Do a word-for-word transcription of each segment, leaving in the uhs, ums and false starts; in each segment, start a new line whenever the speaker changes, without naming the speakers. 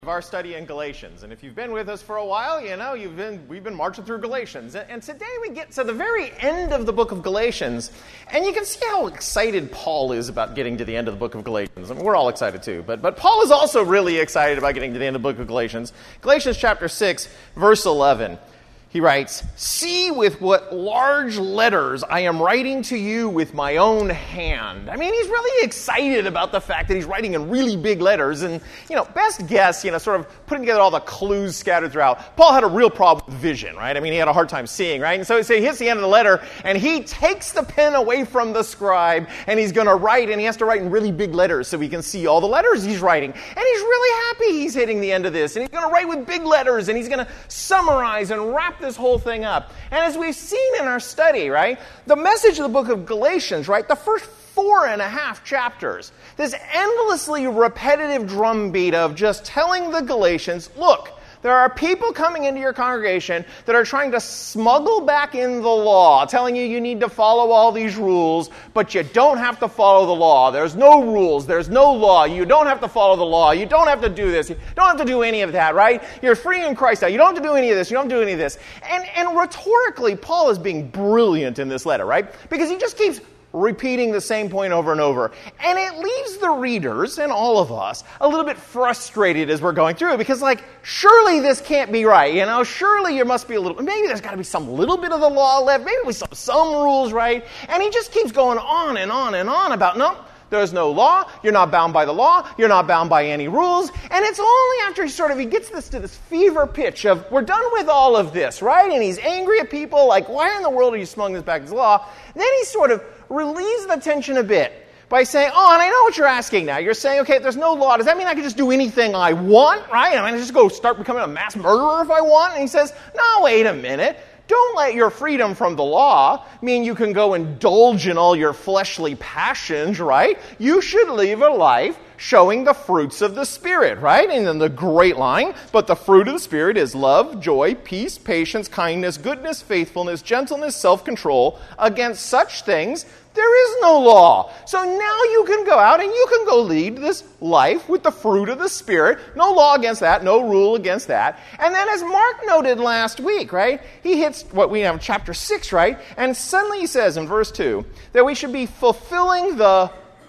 Of our study in Galatians. And if you've been with us for a while, you know, you've been we've been marching through Galatians. And, and today we get to the very end of the book of Galatians, and you can see how excited Paul is about getting to the end of the book of Galatians. I mean, we're all excited too, but but Paul is also really excited about getting to the end of the book of Galatians. Galatians chapter six, verse eleven. He writes, "See with what large letters I am writing to you with my own hand." I mean, he's really excited about the fact that he's writing in really big letters. And, you know, best guess, you know, sort of putting together all the clues scattered throughout. Paul had a real problem with vision, right? I mean, he had a hard time seeing, right? And so, so he hits the end of the letter, and he takes the pen away from the scribe, and he's going to write, and he has to write in really big letters so he can see all the letters he's writing. And he's really happy he's hitting the end of this. And he's going to write with big letters, and he's going to summarize and wrap this whole thing up. And as we've seen in our study, right, the message of the book of Galatians, right, the first four and a half chapters, this endlessly repetitive drumbeat of just telling the Galatians, look, there are people coming into your congregation that are trying to smuggle back in the law, telling you you need to follow all these rules, but you don't have to follow the law. There's no rules. There's no law. You don't have to follow the law. You don't have to do this. You don't have to do any of that, right? You're free in Christ now. You don't have to do any of this. You don't have to do any of this. And, and rhetorically, Paul is being brilliant in this letter, right? Because he just keeps repeating the same point over and over. And it leaves the readers, and all of us, a little bit frustrated as we're going through it, because, like, surely this can't be right, you know? Surely there must be a little, maybe there's got to be some little bit of the law left, maybe we some, some rules, right? And he just keeps going on and on and on about, no, there's no law, you're not bound by the law, you're not bound by any rules, and it's only after he sort of, he gets this to this fever pitch of, we're done with all of this, right? And he's angry at people, like, why in the world are you smuggling this back as law? And then he sort of relieves the tension a bit by saying, oh, and I know what you're asking now. You're saying, okay, if there's no law, does that mean I can just do anything I want, right? I mean, just go start becoming a mass murderer if I want? And he says, no, wait a minute. Don't let your freedom from the law mean you can go indulge in all your fleshly passions, right? You should live a life showing the fruits of the Spirit, right? And then the great line, but the fruit of the Spirit is love, joy, peace, patience, kindness, goodness, faithfulness, gentleness, self-control. Against such things, there is no law. So now you can go out and you can go lead this life with the fruit of the Spirit. No law against that, no rule against that. And then as Mark noted last week, right, he hits what we have in chapter six, right? And suddenly he says in verse two that we should be fulfilling the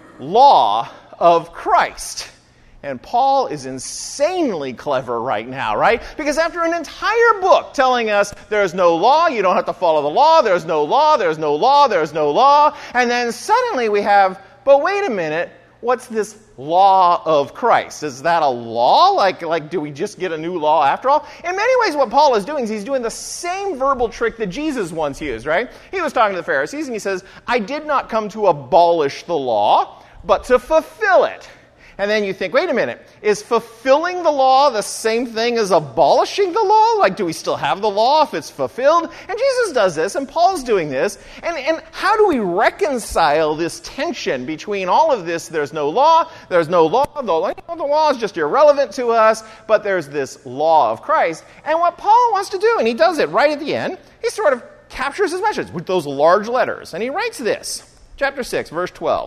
law of Christ. And Paul is insanely clever right now, right? Because after an entire book telling us there's no law, you don't have to follow the law, there's no law, there's no law, there's no law, and then suddenly we have, but wait a minute, what's this law of Christ? Is that a law? Like, like, do we just get a new law after all? In many ways, what Paul is doing is he's doing the same verbal trick that Jesus once used, right? He was talking to the Pharisees and he says, I did not come to abolish the law, but to fulfill it. And then you think, wait a minute, is fulfilling the law the same thing as abolishing the law? Like, do we still have the law if it's fulfilled? And Jesus does this, and Paul's doing this. And, and how do we reconcile this tension between all of this? There's no law, there's no law, the, the law is just irrelevant to us, but there's this law of Christ. And what Paul wants to do, and he does it right at the end, he sort of captures his message with those large letters. And he writes this, chapter six, verse twelve.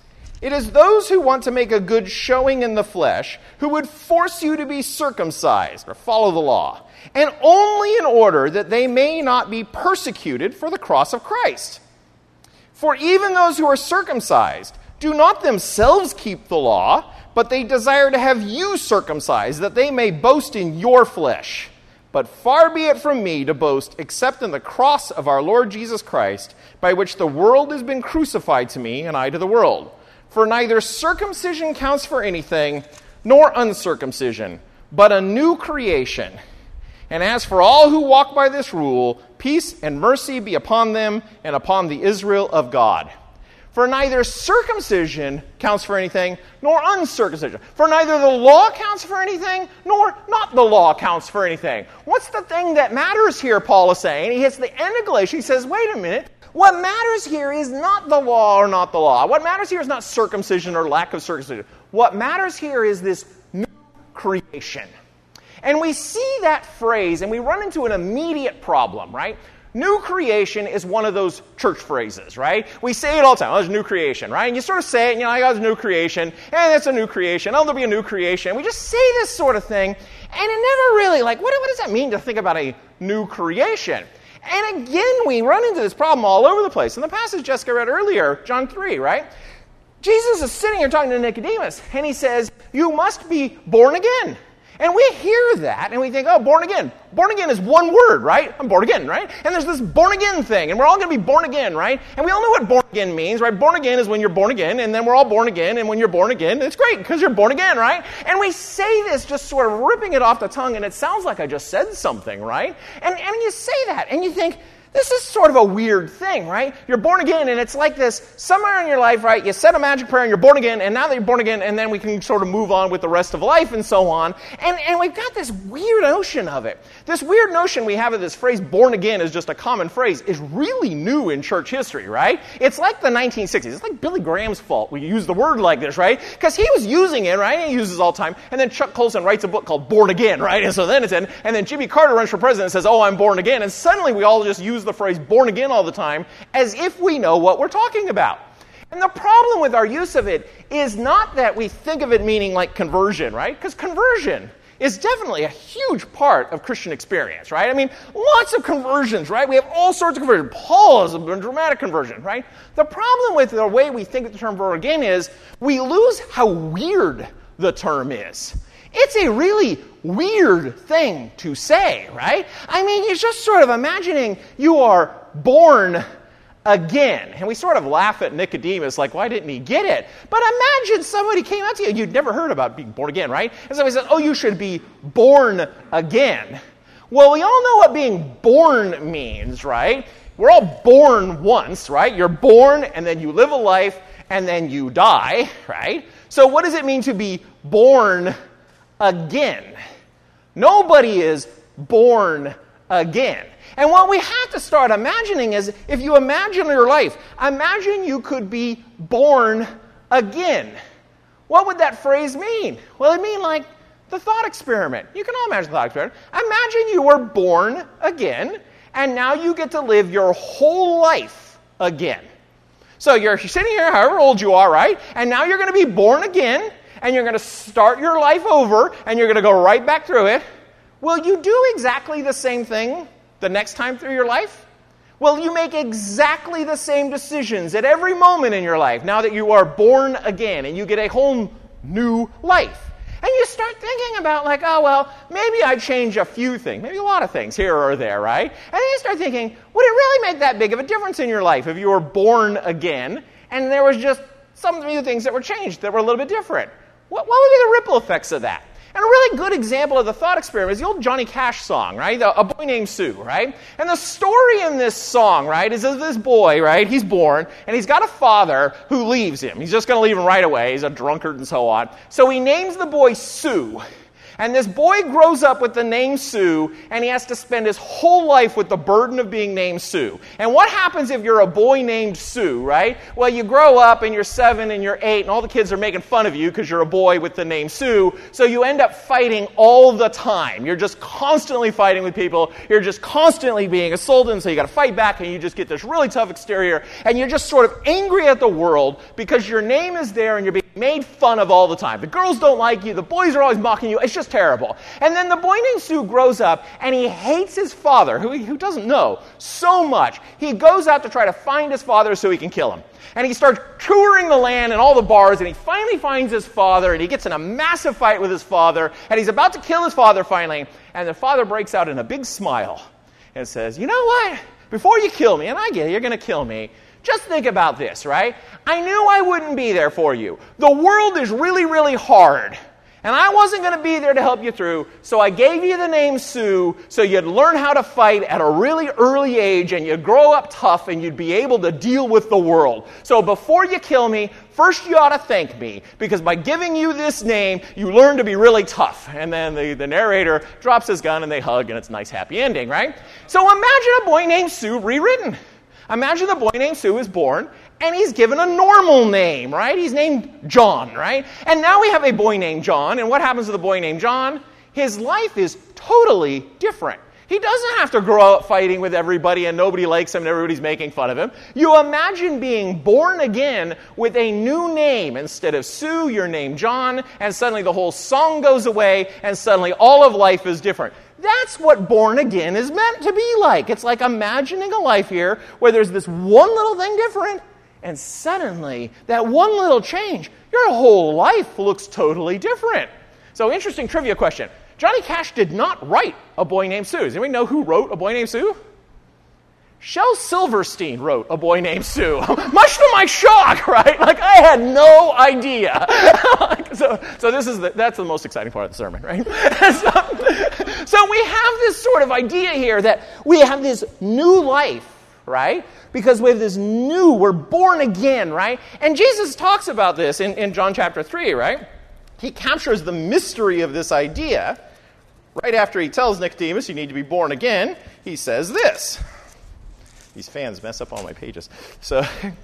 It is those who want to make a good showing in the flesh who would force you to be circumcised or follow the law, and only in order that they may not be persecuted for the cross of Christ. For even those who are circumcised do not themselves keep the law, but they desire to have you circumcised, that they may boast in your flesh. But far be it from me to boast except in the cross of our Lord Jesus Christ, by which the world has been crucified to me and I to the world. For neither circumcision counts for anything, nor uncircumcision, but a new creation. And as for all who walk by this rule, peace and mercy be upon them and upon the Israel of God. For neither circumcision counts for anything, nor uncircumcision. For neither the law counts for anything, nor not the law counts for anything. What's the thing that matters here, Paul is saying? He hits the end of Galatians, he says, wait a minute. What matters here is not the law or not the law. What matters here is not circumcision or lack of circumcision. What matters here is this new creation. And we see that phrase and we run into an immediate problem, right? new creation is one of those church phrases, right? We say it all the time, oh, there's new creation, right? And you sort of say it, you know, I got a new creation, and it's a new creation, oh, there'll be a new creation. We just say this sort of thing, and it never really, like, what, what does that mean to think about a new creation? And again, we run into this problem all over the place. In the passage Jessica read earlier, John three, right? Jesus is sitting here talking to Nicodemus, and he says, you must be born again. And we hear that, and we think, oh, born again. Born again is one word, right? I'm born again, right? And there's this born again thing, and we're all going to be born again, right? And we all know what born again means, right? Born again is when you're born again, and then we're all born again, and when you're born again, it's great, because you're born again, right? And we say this just sort of ripping it off the tongue, and it sounds like I just said something, right? And, and you say that, and you think, this is sort of a weird thing, right? You're born again, and it's like this, somewhere in your life, right, you said a magic prayer, and you're born again, and now that you're born again, and then we can sort of move on with the rest of life and so on. And, and we've got this weird notion of it. This weird notion we have of this phrase, born again, is just a common phrase, is really new in church history, right? It's like the nineteen sixties. It's like Billy Graham's fault we use the word like this, right? Because he was using it, right? He uses it all the time. And then Chuck Colson writes a book called Born Again, right? And so then it's in, and then Jimmy Carter runs for president and says, oh, I'm born again. And suddenly we all just use the phrase born again all the time as if we know what we're talking about. And the problem with our use of it is not that we think of it meaning like conversion, right? Because conversion is definitely a huge part of Christian experience, right? I mean, lots of conversions, right? We have all sorts of conversions. Paul is a dramatic conversion, right? The problem with the way we think of the term born again is we lose how weird the term is. It's a really weird thing to say, right? I mean, you're just sort of imagining you are born again. And we sort of laugh at Nicodemus, like, why didn't he get it? But imagine somebody came up to you, and you'd never heard about being born again, right? And somebody says, oh, you should be born again. Well, we all know what being born means, right? We're all born once, right? You're born, and then you live a life, and then you die, right? So what does it mean to be born again? Nobody is born again. And what we have to start imagining is, if you imagine your life, imagine you could be born again. What would that phrase mean? Well, it'd mean like the thought experiment. You can all imagine the thought experiment. Imagine you were born again, and now you get to live your whole life again. So you're sitting here, however old you are, right? And now you're going to be born again, and you're going to start your life over, and you're going to go right back through it. Will you do exactly the same thing the next time through your life? Will you make exactly the same decisions at every moment in your life now that you are born again and you get a whole new life? And you start thinking about like, oh, well, maybe I change a few things, maybe a lot of things here or there, right? And then you start thinking, would it really make that big of a difference in your life if you were born again and there was just some few things that were changed that were a little bit different? What, what would be the ripple effects of that? And a really good example of the thought experiment is the old Johnny Cash song, right? The, A Boy Named Sue, right? And the story in this song, right, is of this boy, right? He's born, and he's got a father who leaves him. He's just going to leave him right away. He's a drunkard and so on. So he names the boy Sue. And this boy grows up with the name Sue, and he has to spend his whole life with the burden of being named Sue. And what happens if you're a boy named Sue, right? Well, you grow up, and you're seven, and you're eight, and all the kids are making fun of you because you're a boy with the name Sue, so you end up fighting all the time. You're just constantly fighting with people. You're just constantly being assaulted, and so you got to fight back, and you just get this really tough exterior, and you're just sort of angry at the world because your name is there, and you're being made fun of all the time. The girls don't like you. The boys are always mocking you. It's just terrible. And then the boy named Sue grows up, and he hates his father, who, he, who doesn't know, so much. He goes out to try to find his father so he can kill him. And he starts touring the land and all the bars, and he finally finds his father, and he gets in a massive fight with his father, and he's about to kill his father finally, and the father breaks out in a big smile and says, you know what? Before you kill me, and I get it, you're going to kill me, just think about this, right? I knew I wouldn't be there for you. The world is really, really hard. And I wasn't going to be there to help you through, so I gave you the name Sue so you'd learn how to fight at a really early age and you'd grow up tough and you'd be able to deal with the world. So before you kill me, first you ought to thank me, because by giving you this name, you learn to be really tough. And then the, the narrator drops his gun and they hug, and it's a nice happy ending, right? So imagine a boy named Sue rewritten. Imagine the boy named Sue is born, and he's given a normal name, right? He's named John, right? And now we have a boy named John, and what happens to the boy named John? His life is totally different. He doesn't have to grow up fighting with everybody and nobody likes him and everybody's making fun of him. You imagine being born again with a new name. Instead of Sue, you're named John, and suddenly the whole song goes away and suddenly all of life is different. That's what born again is meant to be like. It's like imagining a life here where there's this one little thing different, and suddenly that one little change, your whole life looks totally different. So, interesting trivia question. Johnny Cash did not write A Boy Named Sue. Does anybody know who wrote A Boy Named Sue? Shel Silverstein wrote A Boy Named Sue. Much to my shock, right? Like, I had no idea. so, so this is the, that's the most exciting part of the sermon, right? so, so we have this sort of idea here that we have this new life, right? Because we have this new, we're born again, right? And Jesus talks about this in, in John chapter three, right? He captures the mystery of this idea. Right after he tells Nicodemus, you need to be born again, he says this. These fans mess up all my pages. So,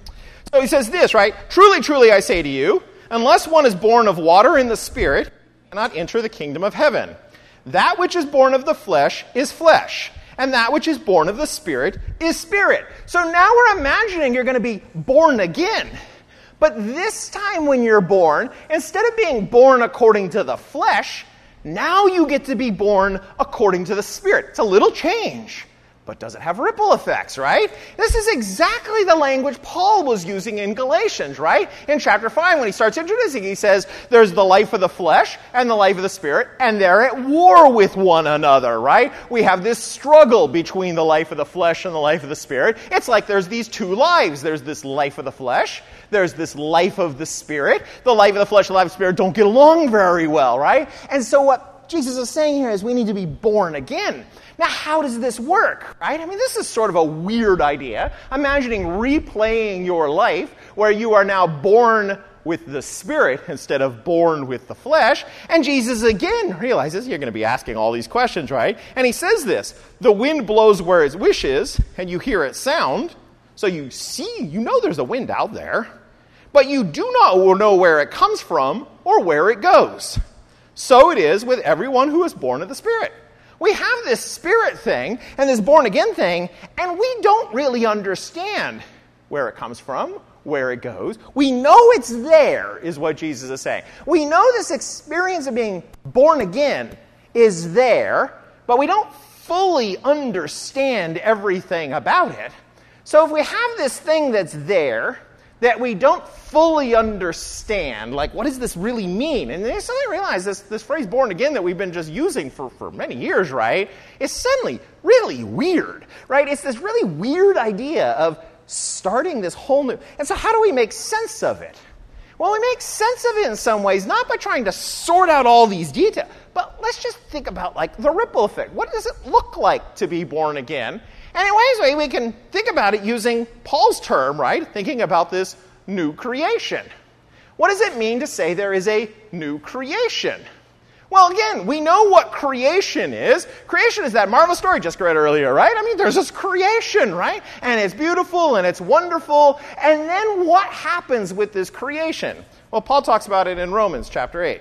so he says this, right? Truly, truly, I say to you, unless one is born of water and the Spirit, he cannot enter the kingdom of heaven. That which is born of the flesh is flesh, and that which is born of the Spirit is spirit. So now we're imagining you're going to be born again. But this time when you're born, instead of being born according to the flesh, now you get to be born according to the Spirit. It's a little change, but does it have ripple effects, right? This is exactly the language Paul was using in Galatians, right? In chapter five, when he starts introducing, he says, there's the life of the flesh and the life of the Spirit, and they're at war with one another, right? We have this struggle between the life of the flesh and the life of the Spirit. It's like there's these two lives. There's this life of the flesh. There's this life of the Spirit. The life of the flesh and the life of the Spirit don't get along very well, right? And so what Jesus is saying here is we need to be born again. Now, how does this work, right? I mean, this is sort of a weird idea. Imagining replaying your life where you are now born with the Spirit instead of born with the flesh. And Jesus again realizes you're going to be asking all these questions, right? And he says this, the wind blows where it wishes, and you hear its sound. So you see, you know there's a wind out there, but you do not know where it comes from or where it goes. So it is with everyone who is born of the Spirit. We have this Spirit thing and this born again thing, and we don't really understand where it comes from, where it goes. We know it's there, is what Jesus is saying. We know this experience of being born again is there, but we don't fully understand everything about it. So if we have this thing that's there, that we don't fully understand, like, what does this really mean? And then suddenly realize this, this phrase born again that we've been just using for, for many years, right, is suddenly really weird, right? It's this really weird idea of starting this whole new... And so how do we make sense of it? Well, we make sense of it in some ways, not by trying to sort out all these details, but let's just think about, like, the ripple effect. What does it look like to be born again? And in ways, we can think about it using Paul's term, right? Thinking about this new creation. What does it mean to say there is a new creation? Well, again, we know what creation is. Creation is that marvelous story just read earlier, right? I mean, there's this creation, right? And it's beautiful and it's wonderful. And then what happens with this creation? Well, Paul talks about it in Romans chapter eight.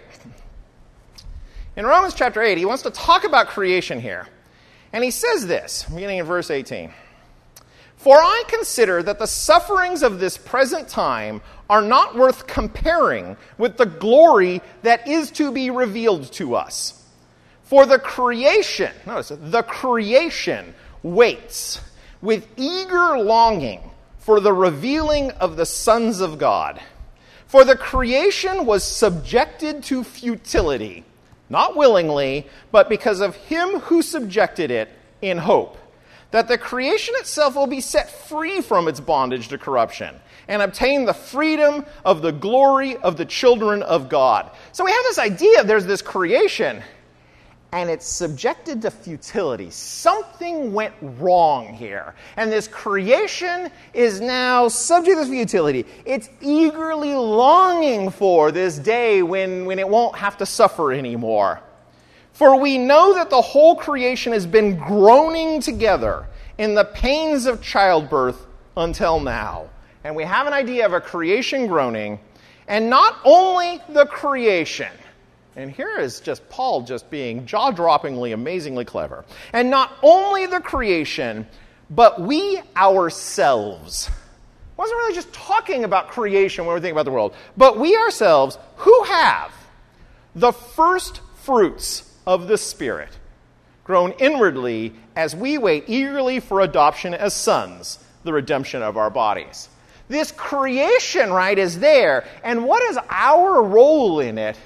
In Romans chapter eight, he wants to talk about creation here. And he says this, beginning in verse eighteen. For I consider that the sufferings of this present time are not worth comparing with the glory that is to be revealed to us. For the creation, notice, the creation waits with eager longing for the revealing of the sons of God. For the creation was subjected to futility, not willingly, but because of him who subjected it in hope, that the creation itself will be set free from its bondage to corruption and obtain the freedom of the glory of the children of God. So we have this idea of there's this creation, and it's subjected to futility. Something went wrong here. And this creation is now subject to futility. It's eagerly longing for this day when, when it won't have to suffer anymore. For we know that the whole creation has been groaning together in the pains of childbirth until now. And we have an idea of a creation groaning, and not only the creation. And here is just Paul just being jaw-droppingly, amazingly clever. And not only the creation, but we ourselves. Wasn't really just talking about creation when we're thinking about the world, but we ourselves who have the first fruits of the Spirit, grown inwardly as we wait eagerly for adoption as sons, the redemption of our bodies. This creation, right, is there. And what is our role in it?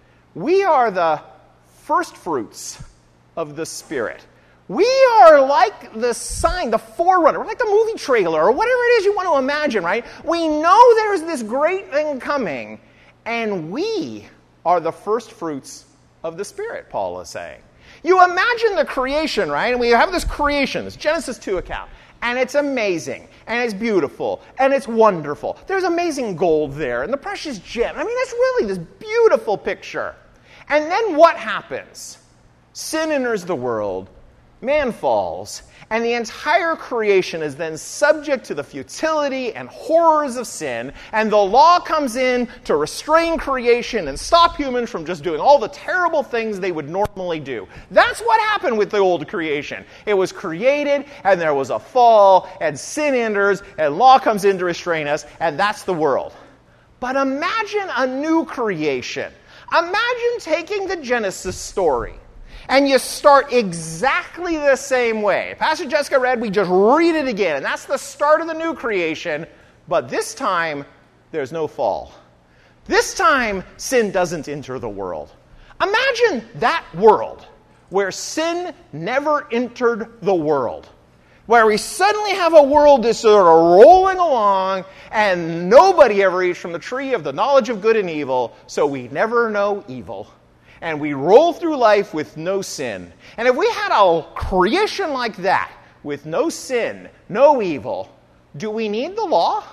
We are the first fruits of the Spirit. We are like the sign, the forerunner, we're like the movie trailer, or whatever it is you want to imagine, right? We know there's this great thing coming, and we are the first fruits of the Spirit, Paul is saying. You imagine the creation, right? And we have this creation, this Genesis two account, and it's amazing, and it's beautiful, and it's wonderful. There's amazing gold there, and the precious gem. I mean, it's really this beautiful picture. And then what happens? Sin enters the world, man falls, and the entire creation is then subject to the futility and horrors of sin, and the law comes in to restrain creation and stop humans from just doing all the terrible things they would normally do. That's what happened with the old creation. It was created, and there was a fall, and sin enters, and law comes in to restrain us, and that's the world. But imagine a new creation. Imagine taking the Genesis story, and you start exactly the same way. Pastor Jessica read, we just read it again. And that's the start of the new creation. But this time, there's no fall. This time, sin doesn't enter the world. Imagine that world where sin never entered the world. Where we suddenly have a world that's sort of rolling along, and nobody ever eats from the tree of the knowledge of good and evil, so we never know evil. And we roll through life with no sin. And if we had a creation like that, with no sin, no evil, do we need the law?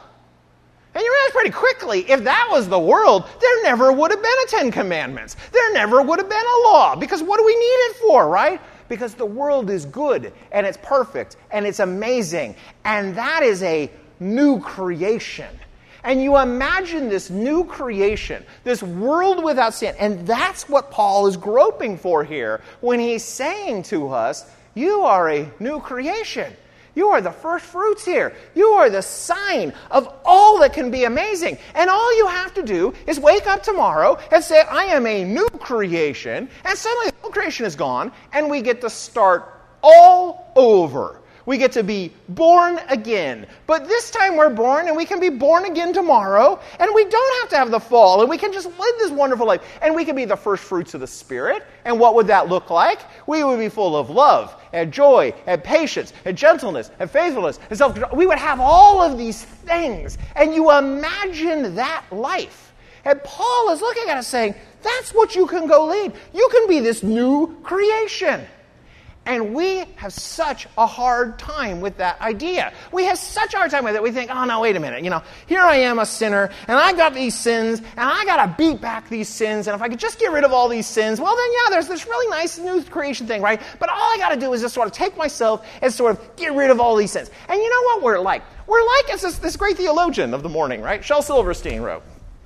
And you realize pretty quickly, if that was the world, there never would have been a Ten Commandments. There never would have been a law. Because what do we need it for, right? Because the world is good, and it's perfect, and it's amazing. And that is a new creation. And you imagine this new creation, this world without sin. And that's what Paul is groping for here when he's saying to us, you are a new creation. You are the first fruits here. You are the sign of all that can be amazing. And all you have to do is wake up tomorrow and say, I am a new creation. And suddenly the old creation is gone, and we get to start all over. We get to be born again. But this time we're born, and we can be born again tomorrow, and we don't have to have the fall, and we can just live this wonderful life, and we can be the first fruits of the Spirit. And what would that look like? We would be full of love, and joy, and patience, and gentleness, and faithfulness, and self-control. We would have all of these things, and you imagine that life. And Paul is looking at us saying, that's what you can go lead. You can be this new creation. And we have such a hard time with that idea. We have such a hard time with it. We think, oh, no, wait a minute. You know, here I am, a sinner, and I got these sins, and I got to beat back these sins. And if I could just get rid of all these sins, well, then, yeah, there's this really nice new creation thing, right? But all I got to do is just sort of take myself and sort of get rid of all these sins. And you know what we're like? We're like it's this, this great theologian of the morning, right? Shel Silverstein wrote.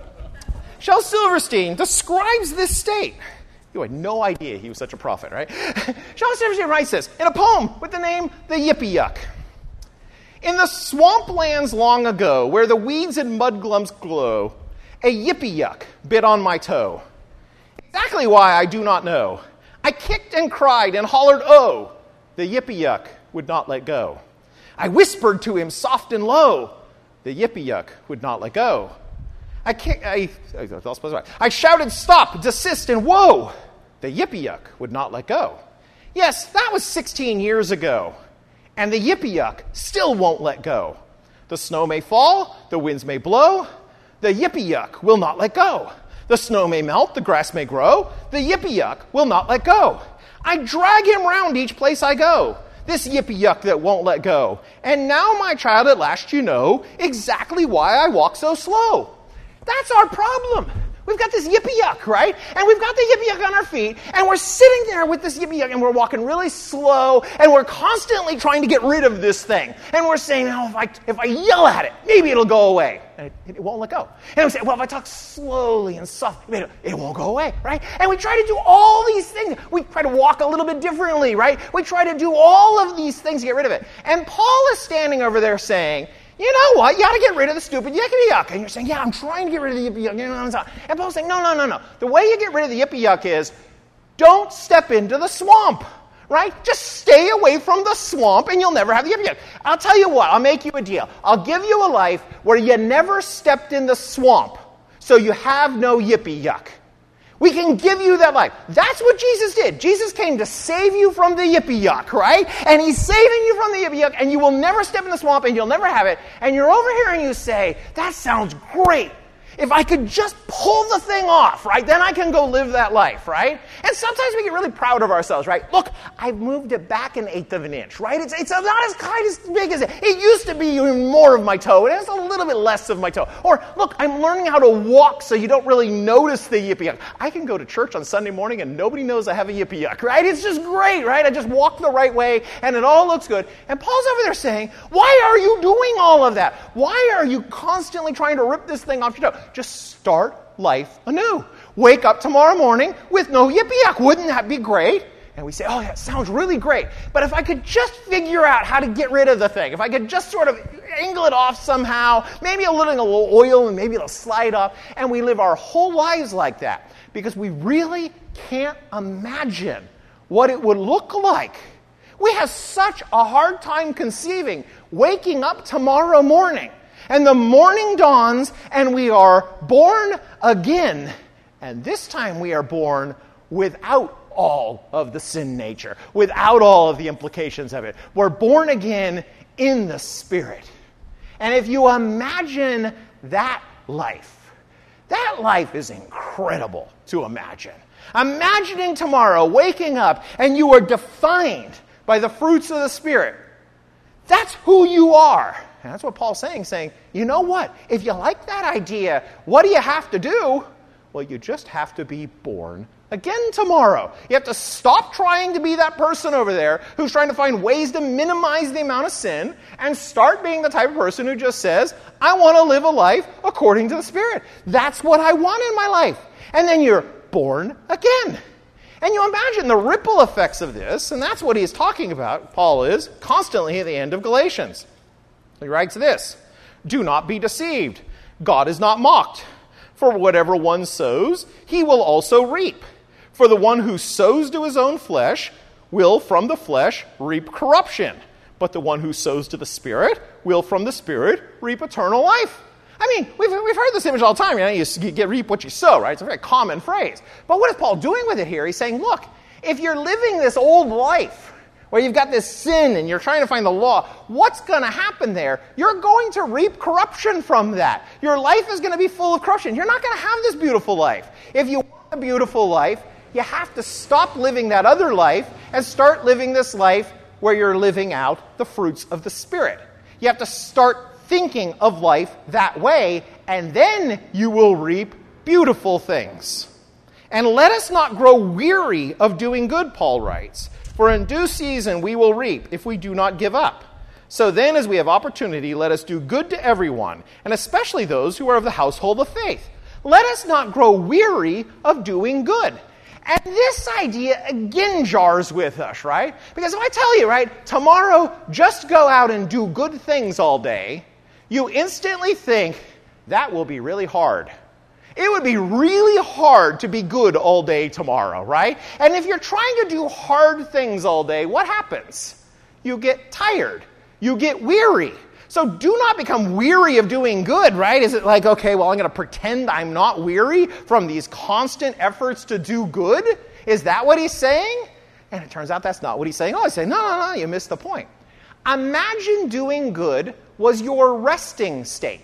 Shel Silverstein describes this state. You had no idea he was such a prophet, right? Shel Silverstein writes this in a poem with the name The Yippee-Yuck. In the swamplands long ago, where the weeds and mudglums glow, a yippee-yuck bit on my toe. Exactly why I do not know. I kicked and cried and hollered, oh! The yippee-yuck would not let go. I whispered to him soft and low. The yippee-yuck would not let go. I, kick, I, I, I shouted, stop, desist, and whoa! The yippee-yuck would not let go. Yes, that was sixteen years ago. And the yippee-yuck still won't let go. The snow may fall, the winds may blow. The yippee-yuck will not let go. The snow may melt, the grass may grow. The yippee-yuck will not let go. I drag him round each place I go. This yippee-yuck that won't let go. And now, my child, at last you know exactly why I walk so slow. That's our problem. We've got this yippee yuck, right? And we've got the yippee yuck on our feet, and we're sitting there with this yippee yuck, and we're walking really slow, and we're constantly trying to get rid of this thing. And we're saying, oh, if I, if I yell at it, maybe it'll go away. And it, it won't let go. And we say, well, if I talk slowly and softly, it, it won't go away, right? And we try to do all these things. We try to walk a little bit differently, right? We try to do all of these things to get rid of it. And Paul is standing over there saying, you know what? You got to get rid of the stupid yippee yuck. And you're saying, yeah, I'm trying to get rid of the yippee yuck. And Paul's saying, no, no, no, no. The way you get rid of the yippee yuck is don't step into the swamp, right? Just stay away from the swamp and you'll never have the yippee yuck. I'll tell you what. I'll make you a deal. I'll give you a life where you never stepped in the swamp, so you have no yippee yuck. We can give you that life. That's what Jesus did. Jesus came to save you from the yippee yuck, right? And he's saving you from the yippee yuck, and you will never step in the swamp, and you'll never have it. And you're over here and you say, that sounds great. If I could just pull the thing off, right, then I can go live that life, right? And sometimes we get really proud of ourselves, right? Look, I've moved it back an eighth of an inch, right? It's, it's not as quite as big as it. It used to be even more of my toe, and it's a little bit less of my toe. Or, look, I'm learning how to walk so you don't really notice the yippee yuck. I can go to church on Sunday morning and nobody knows I have a yippee yuck, right? It's just great, right? I just walk the right way and it all looks good. And Paul's over there saying, why are you doing all of that? Why are you constantly trying to rip this thing off your toe? Just start life anew. Wake up tomorrow morning with no yippee yuck. Wouldn't that be great? And we say, oh, that sounds really great. But if I could just figure out how to get rid of the thing, if I could just sort of angle it off somehow, maybe a little, a little oil and maybe it'll slide off, and we live our whole lives like that because we really can't imagine what it would look like. We have such a hard time conceiving waking up tomorrow morning. And the morning dawns, and we are born again. And this time we are born without all of the sin nature, without all of the implications of it. We're born again in the Spirit. And if you imagine that life, that life is incredible to imagine. Imagining tomorrow waking up, and you are defined by the fruits of the Spirit. That's who you are. And that's what Paul's saying, saying, you know what? If you like that idea, what do you have to do? Well, you just have to be born again tomorrow. You have to stop trying to be that person over there who's trying to find ways to minimize the amount of sin and start being the type of person who just says, I want to live a life according to the Spirit. That's what I want in my life. And then you're born again. And you imagine the ripple effects of this, and that's what he's talking about, Paul is, constantly at the end of Galatians. He writes this, do not be deceived. God is not mocked. For whatever one sows, he will also reap. For the one who sows to his own flesh will from the flesh reap corruption. But the one who sows to the Spirit will from the Spirit reap eternal life. I mean, we've, we've heard this image all the time. You know, you, you get reap what you sow, right? It's a very common phrase. But what is Paul doing with it here? He's saying, look, if you're living this old life, where you've got this sin and you're trying to find the law, what's going to happen there? You're going to reap corruption from that. Your life is going to be full of corruption. You're not going to have this beautiful life. If you want a beautiful life, you have to stop living that other life and start living this life where you're living out the fruits of the Spirit. You have to start thinking of life that way, and then you will reap beautiful things. And let us not grow weary of doing good, Paul writes. For in due season we will reap if we do not give up. So then, as we have opportunity, let us do good to everyone, and especially those who are of the household of faith. Let us not grow weary of doing good. And this idea again jars with us, right? Because if I tell you, right, tomorrow just go out and do good things all day, you instantly think that will be really hard. It would be really hard to be good all day tomorrow, right? And if you're trying to do hard things all day, what happens? You get tired. You get weary. So do not become weary of doing good, right? Is it like, okay, well, I'm going to pretend I'm not weary from these constant efforts to do good? Is that what he's saying? And it turns out that's not what he's saying. Oh, he's saying, no, no, no, you missed the point. Imagine doing good was your resting state.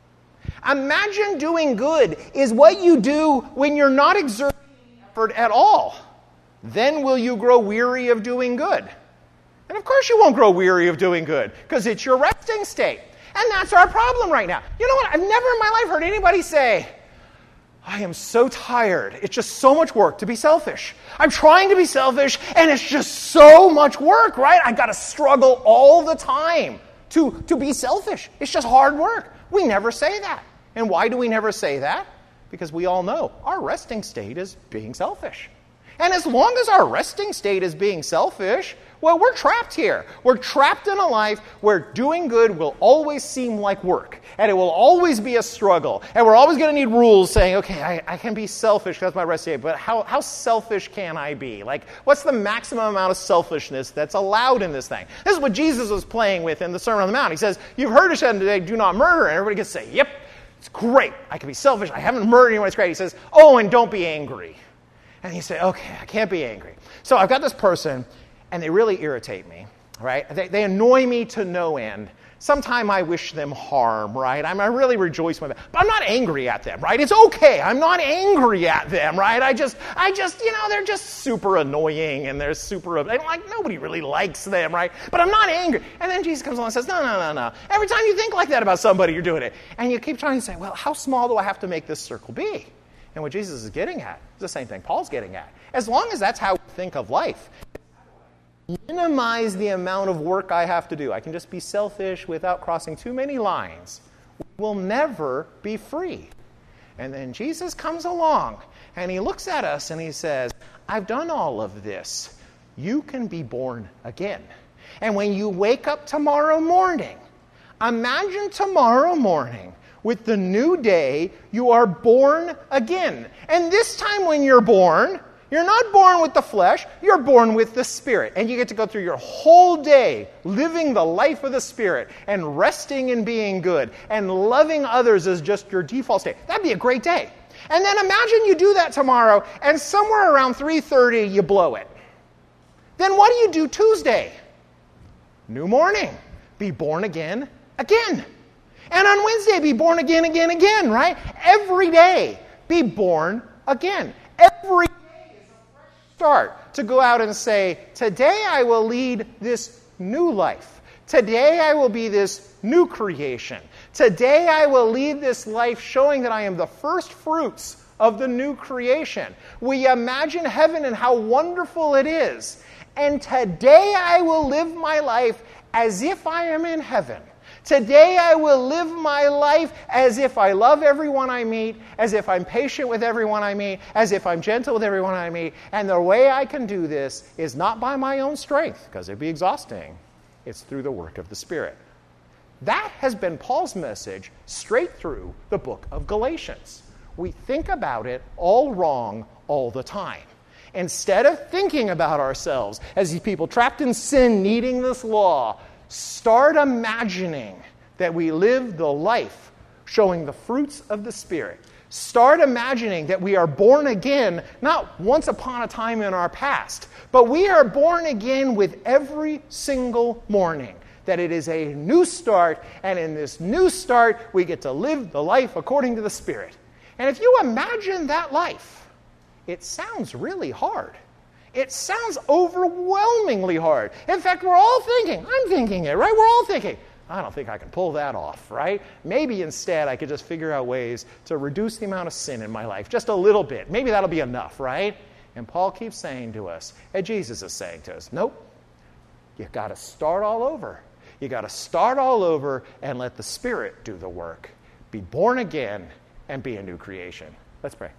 Imagine doing good is what you do when you're not exerting effort at all. Then will you grow weary of doing good? And of course you won't grow weary of doing good, because it's your resting state. And that's our problem right now. You know what? I've never in my life heard anybody say, I am so tired. It's just so much work to be selfish. I'm trying to be selfish, and it's just so much work, right? I got to struggle all the time to, to be selfish. It's just hard work. We never say that. And why do we never say that? Because we all know our resting state is being selfish. And as long as our resting state is being selfish, well, we're trapped here. We're trapped in a life where doing good will always seem like work. And it will always be a struggle. And we're always going to need rules saying, okay, I, I can be selfish because that's my resting state, but how, how selfish can I be? Like, what's the maximum amount of selfishness that's allowed in this thing? This is what Jesus was playing with in the Sermon on the Mount. He says, you've heard it said today, do not murder. And everybody gets to say, yep, it's great. I can be selfish. I haven't murdered anyone. It's great. He says, oh, and don't be angry. And you say, okay, I can't be angry. So I've got this person, and they really irritate me, right? They, they annoy me to no end. Sometimes I wish them harm, right? I'm, I really rejoice with them. But I'm not angry at them, right? It's okay. I'm not angry at them, right? I just, I just, you know, they're just super annoying, and they're super, and like, nobody really likes them, right? But I'm not angry. And then Jesus comes along and says, no, no, no, no. Every time you think like that about somebody, you're doing it. And you keep trying to say, well, how small do I have to make this circle be? And what Jesus is getting at is the same thing Paul's getting at. As long as that's how we think of life, minimize the amount of work I have to do. I can just be selfish without crossing too many lines. We will never be free. And then Jesus comes along, and he looks at us, and he says, I've done all of this. You can be born again. And when you wake up tomorrow morning, imagine tomorrow morning, with the new day, you are born again. And this time when you're born, you're not born with the flesh, you're born with the Spirit. And you get to go through your whole day living the life of the Spirit and resting in being good and loving others as just your default state. That'd be a great day. And then imagine you do that tomorrow, and somewhere around three thirty you blow it. Then what do you do Tuesday? New morning. Be born again, again. And on Wednesday, be born again, again, again, right? Every day, be born again. Every day is a fresh start to go out and say, today I will lead this new life. Today I will be this new creation. Today I will lead this life showing that I am the first fruits of the new creation. We imagine heaven and how wonderful it is. And today I will live my life as if I am in heaven. Today I will live my life as if I love everyone I meet, as if I'm patient with everyone I meet, as if I'm gentle with everyone I meet. And the way I can do this is not by my own strength, because it'd be exhausting. It's through the work of the Spirit. That has been Paul's message straight through the book of Galatians. We think about it all wrong all the time. Instead of thinking about ourselves as these people trapped in sin needing this law, start imagining that we live the life showing the fruits of the Spirit. Start imagining that we are born again, not once upon a time in our past, but we are born again with every single morning. That it is a new start, and in this new start, we get to live the life according to the Spirit. And if you imagine that life, it sounds really hard. It sounds overwhelmingly hard. In fact, we're all thinking, I'm thinking it, right? We're all thinking, I don't think I can pull that off, right? Maybe instead I could just figure out ways to reduce the amount of sin in my life just a little bit. Maybe that'll be enough, right? And Paul keeps saying to us, and Jesus is saying to us, nope, you've got to start all over. You've got to start all over and let the Spirit do the work. Be born again and be a new creation. Let's pray.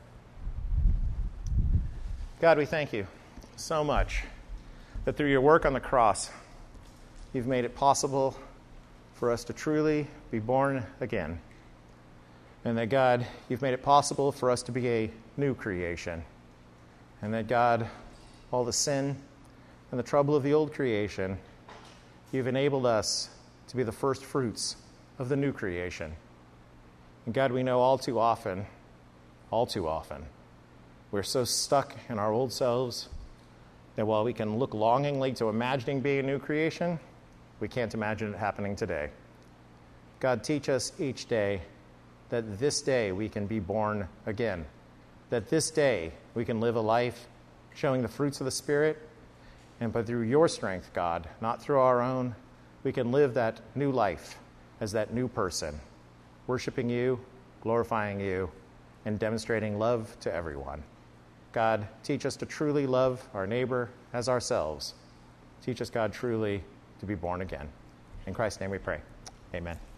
God, we thank you so much that through your work on the cross, you've made it possible for us to truly be born again. And that, God, you've made it possible for us to be a new creation. And that, God, all the sin and the trouble of the old creation, you've enabled us to be the first fruits of the new creation. And God, we know all too often, all too often, we're so stuck in our old selves that while we can look longingly to imagining being a new creation, we can't imagine it happening today. God, teach us each day that this day we can be born again, that this day we can live a life showing the fruits of the Spirit, and but through your strength, God, not through our own, we can live that new life as that new person, worshiping you, glorifying you, and demonstrating love to everyone. God, teach us to truly love our neighbor as ourselves. Teach us, God, truly to be born again. In Christ's name we pray. Amen.